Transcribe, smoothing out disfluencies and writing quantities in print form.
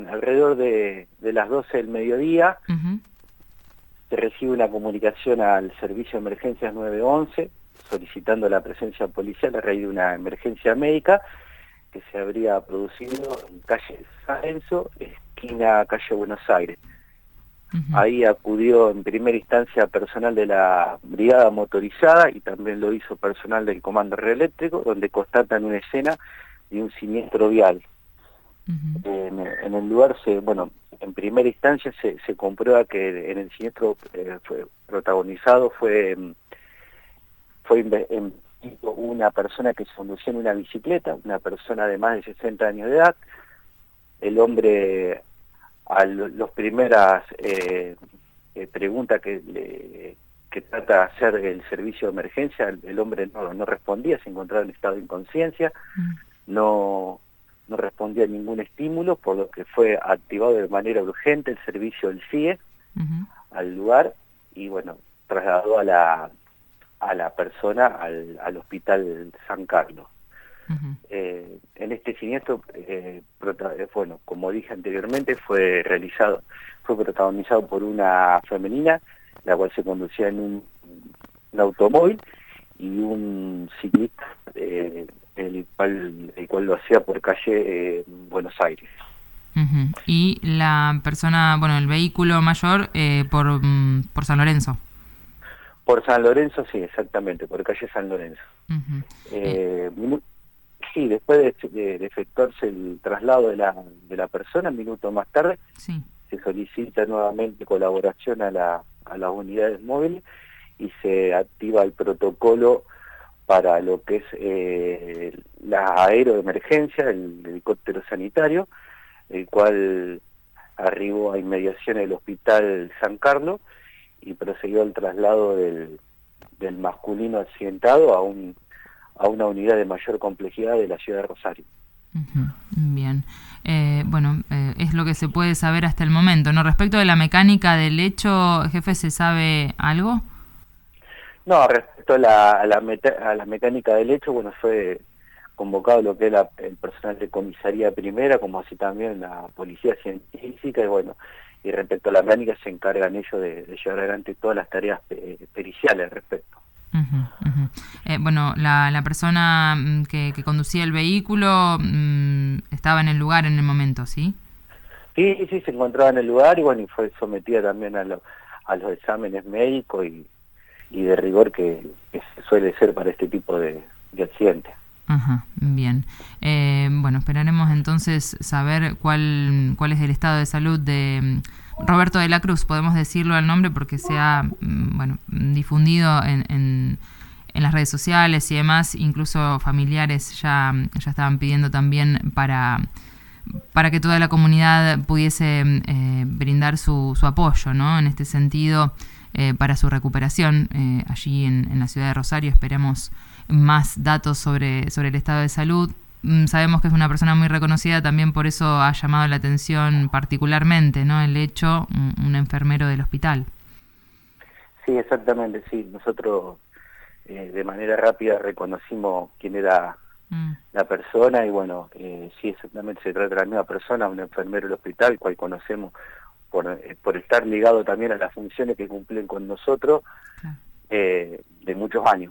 Alrededor de las 12 del mediodía Ujú. se recibe una comunicación al servicio de emergencias 911 solicitando la presencia policial a raíz de una emergencia médica que se habría producido en calle San Lorenzo, esquina calle Buenos Aires. Ujú. Ahí acudió en primera instancia personal de la brigada motorizada y también lo hizo personal del comando reeléctrico, donde constatan una escena de un siniestro vial. Ujú. En el lugar en primera instancia se comprueba que en el siniestro fue protagonizado una persona que se conducía en una bicicleta, una persona de más de 60 años de edad. El hombre, los primeras preguntas que trata de hacer el servicio de emergencia, el hombre no respondía, se encontraba en estado de inconsciencia, Mm. no respondía a ningún estímulo, por lo que fue activado de manera urgente el servicio del CIE Ujú. al lugar y trasladó a la persona al hospital San Carlos. Ujú. En este siniestro, como dije anteriormente, fue protagonizado por una femenina, la cual se conducía en un automóvil, y un ciclista, el cual lo hacía por calle Buenos Aires. Ujú. Y la persona, bueno, el vehículo mayor por San Lorenzo. Por San Lorenzo, sí, exactamente, por calle San Lorenzo. Ujú. Eh, minu- sí, después de efectuarse el traslado de la persona, minutos más tarde, Sí. se solicita nuevamente colaboración a las unidades móviles y se activa el protocolo para lo que es la aeroemergencia, el helicóptero sanitario, el cual arribó a inmediaciones del hospital San Carlos y procedió al traslado del masculino accidentado a una unidad de mayor complejidad de la ciudad de Rosario. Ujú. Bien. Bueno, es lo que se puede saber hasta el momento, ¿no? Respecto de la mecánica del hecho, jefe, ¿se sabe algo? No, respecto a la mecánica del hecho, fue convocado lo que es el personal de comisaría primera, como así también la policía científica, y respecto a la mecánica se encargan ellos de llevar adelante todas las tareas periciales al respecto. Ujú. Ujú. Bueno, la persona que conducía el vehículo estaba en el lugar en el momento, ¿sí? Sí, se encontraba en el lugar y fue sometida también a los exámenes médicos y de rigor que suele ser para este tipo de accidentes. Ajá, bien. Bueno, esperaremos entonces saber cuál es el estado de salud de Roberto de la Cruz. Podemos decirlo al nombre porque se ha bueno, difundido en las redes sociales y demás. Incluso familiares ya estaban pidiendo también para que toda la comunidad pudiese brindar su apoyo, ¿no? En este sentido, para su recuperación allí en la ciudad de Rosario. Esperemos más datos sobre el estado de salud. Sabemos que es una persona muy reconocida, también por eso ha llamado la atención particularmente, ¿no? El hecho, un enfermero del hospital. Sí, exactamente, sí. Nosotros de manera rápida reconocimos quién era Mm. la persona sí, exactamente se trata de la misma persona, un enfermero del hospital, cual conocemos por estar ligado también a las funciones que cumplen con nosotros Claro. de muchos años.